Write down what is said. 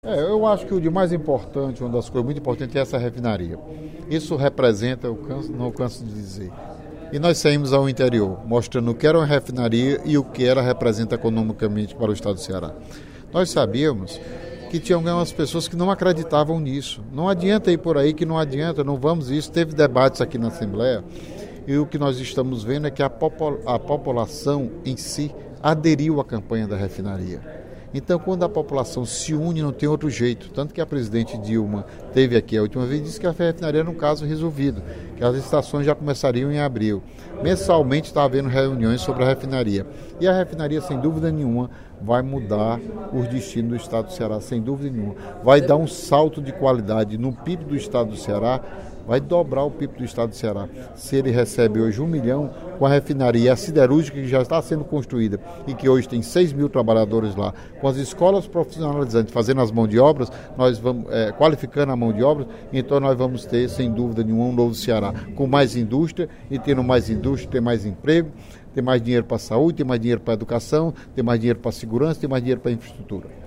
Eu acho que o de mais importante, uma das coisas muito importantes é essa refinaria. Isso representa, não canso de dizer. E nós saímos ao interior, mostrando o que era uma refinaria e o que ela representa economicamente para o estado do Ceará. Nós sabíamos que tinha algumas pessoas que não acreditavam nisso. Não adianta ir por aí, que não adianta, não vamos isso. Teve debates aqui na Assembleia e o que nós estamos vendo é que a população em si aderiu à campanha da refinaria. Então, quando a população se une, não tem outro jeito. Tanto que a presidente Dilma teve aqui a última vez e disse que a refinaria era um caso resolvido, que as licitações já começariam em abril. Mensalmente está havendo reuniões sobre a refinaria. E a refinaria, sem dúvida nenhuma, vai mudar os destinos do estado do Ceará, sem dúvida nenhuma. Vai dar um salto de qualidade no PIB do estado do Ceará, vai dobrar o PIB do estado do Ceará. Se ele recebe hoje 1 milhão, com a refinaria, a siderúrgica que já está sendo construída e que hoje tem 6 mil trabalhadores lá, com as escolas profissionalizantes fazendo as mãos de obras, nós vamos qualificando a mão de obras, então nós vamos ter, sem dúvida nenhuma, um novo Ceará, com mais indústria, e tendo mais indústria, ter mais emprego, ter mais dinheiro para a saúde, ter mais dinheiro para a educação, ter mais dinheiro para a segurança, ter mais dinheiro para a infraestrutura.